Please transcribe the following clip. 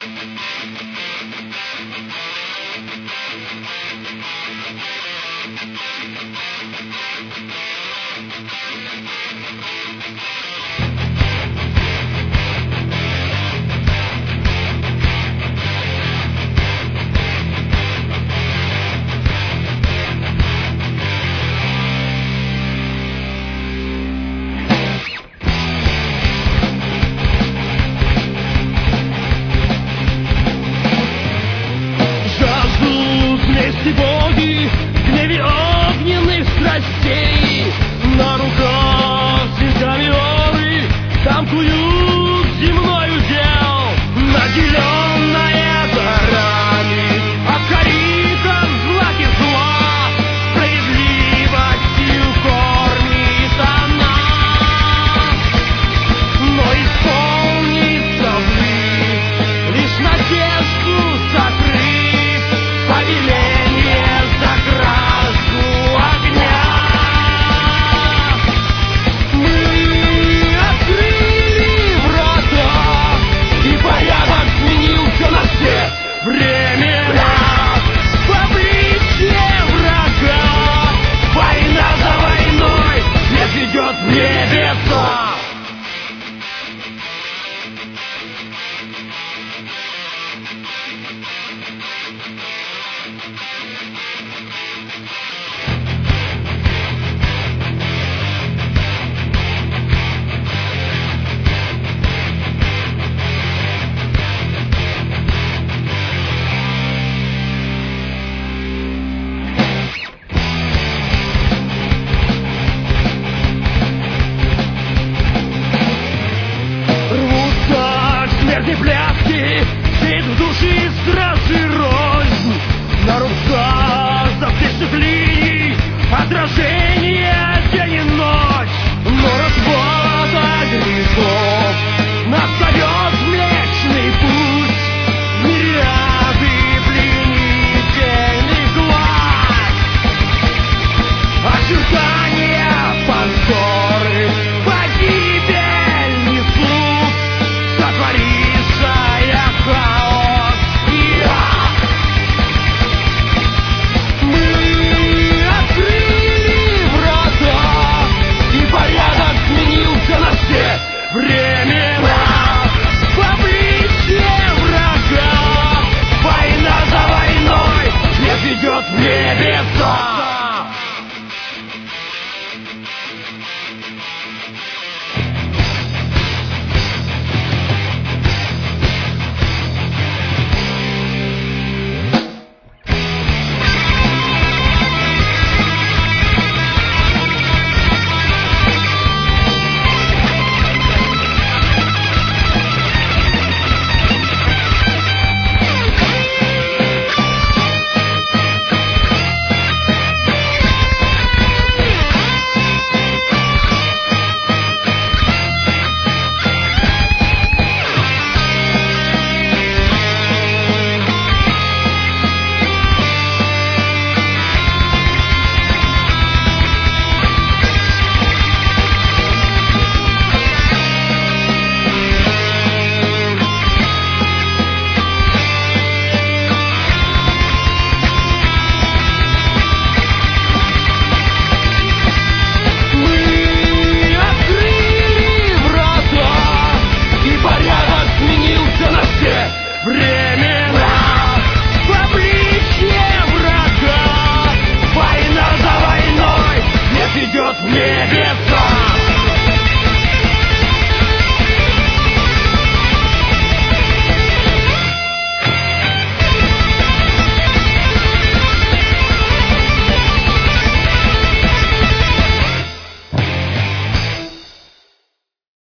Боги в гневе огненных страстей, на руках цветами олы тамкуют земной удел, наделенная дарами, обкоритом злаки зла, справедливостью кормит она. Но исполнится вы лишь надежду закрыв, повеление за краску огня. Мы открыли врата, и порядок сменился на все времена. В обличье врага война за войной свет ведет в небеса. Пляски, сеть в души стражи рознь, на рубцах запретных линий отражение день и ночь. Но расплата грехов нас зовет в Млечный Путь, мириады пленительных глаз, очертания позоры, погибель несут, сотвори хаос и ад. Мы открыли врата, и порядок сменился на все времена. В обличье врага война за войной свет ведет в небеса. Время